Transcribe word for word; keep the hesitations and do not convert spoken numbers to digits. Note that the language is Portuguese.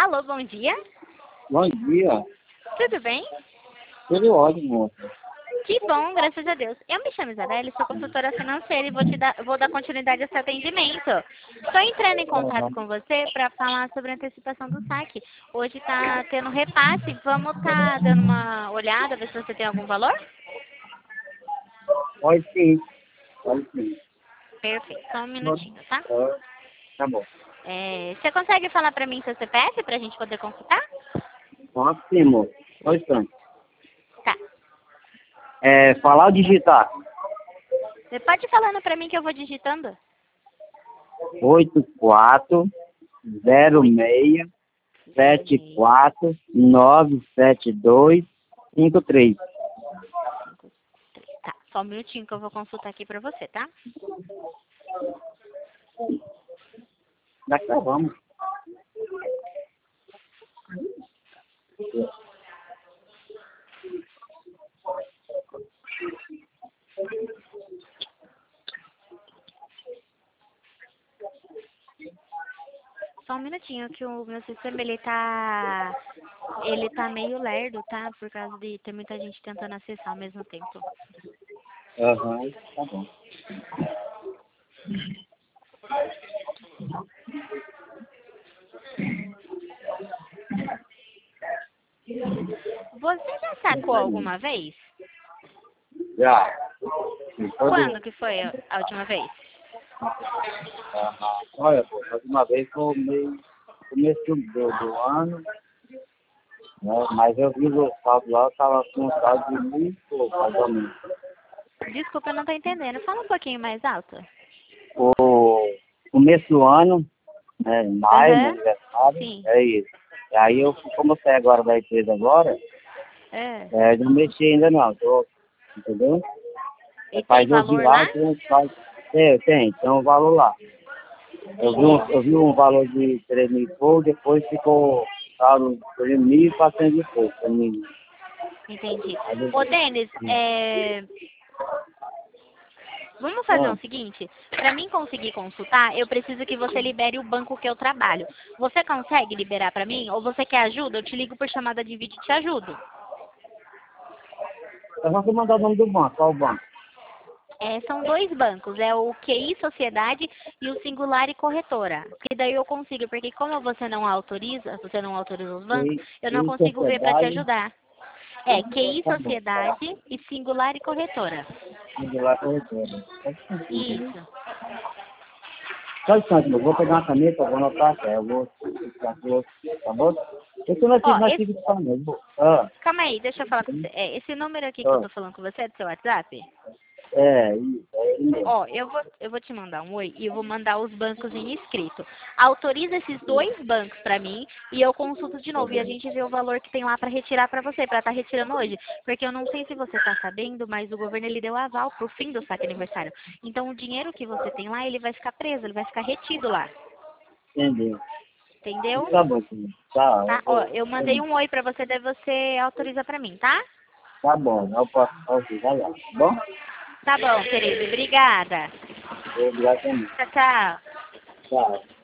Alô, bom dia. Bom dia. Tudo bem? Tudo ótimo, moça. Que bom, graças a Deus. Eu me chamo Isabelle, sou consultora financeira e vou, te dar, vou dar continuidade a seu atendimento. Estou entrando em contato Uhum. com você para falar sobre a antecipação do saque. Hoje está tendo repasse, vamos estar dando uma olhada, ver se você tem algum valor? Pode sim. Pode sim. Perfeito, só um minutinho, tá? Ah, Tá bom. É, você consegue falar para mim seu C P F para a gente poder consultar? Pode sim, moça. Só um instante. Tá. É, falar ou digitar? Você pode ir falando para mim que eu vou digitando? oito quatro zero seis sete quatro nove sete dois cinco três. Tá, só um minutinho que eu vou consultar aqui para você, tá? Daqui tá, vamos. Só um minutinho que o meu sistema ele tá ele tá meio lerdo, tá? Por causa de ter muita gente tentando acessar ao mesmo tempo. Aham, tá bom. Você já sacou alguma vez? Já. Sim, todo... Quando que foi a a última vez? Aham. Olha, pô, a última vez foi meio começo do, do ano, né? Mas eu vi o saldo lá, eu tava com um saldo de mil e pouco, mais ou menos. Desculpa, eu não tô entendendo. Fala um pouquinho mais alto. O começo do ano, né, em maio, meu Aham. aniversário, Sim. é isso. E aí eu, como eu saí agora da empresa agora, É. é, não mexi ainda não, tô, entendeu? É, E tem faz eu vi valor lá, lá? tem um saldo, tem, tem, tem um valor lá. Eu vi um, eu vi um valor de três mil e pouco, depois ficou saldo de mil e quatrocentos e pouco, se eu não me engano. Entendi. Aí eu- Ô, Denis, é... vamos fazer Ah, o seguinte? Para mim conseguir consultar, eu preciso que você libere o banco que eu trabalho. Você consegue liberar para mim? Ou você quer ajuda? Eu te ligo por chamada de vídeo e te ajudo. eu vou mandar o nome do banco, qual o banco? É, são dois bancos, é o Q I Sociedade e o Singular e Corretora. Que daí eu consigo, porque como você não autoriza, você não autoriza os bancos, E, eu não e consigo ver para te sociedade, ajudar. É Q I tá bom, Sociedade e Singular e Corretora. indo lá corretora. Isso. Só um instante, eu vou pegar uma caneta, eu vou anotar, tá? Eu vou ficar aqui, tá bom? Esse não é Ó, não é esse, de falar mesmo. Ah, calma aí, deixa eu falar com você. É, esse número aqui que eu ah, tô falando com você é do seu WhatsApp? é, isso, é ele mesmo. Ó, eu vou, eu vou te mandar um oi e eu vou mandar os bancos em escrito. Autoriza esses dois bancos pra mim e eu consulto de Tá novo e a bom. gente vê o valor que tem lá pra retirar pra você, pra estar retirando hoje. Porque eu não sei se você tá sabendo, mas o governo ele deu aval pro fim do saque aniversário. Então o dinheiro que você tem lá, ele vai ficar preso, ele vai ficar retido lá. Entendeu? Entendeu? Tá bom, sim. Tá, eu Tá? Ó, vou. eu mandei um oi pra você, daí você autoriza pra mim, tá? Tá bom, eu posso ouvir, vai lá, tá bom? Tá bom, querido. Obrigada. Obrigado também. Tchau, tchau. Tchau.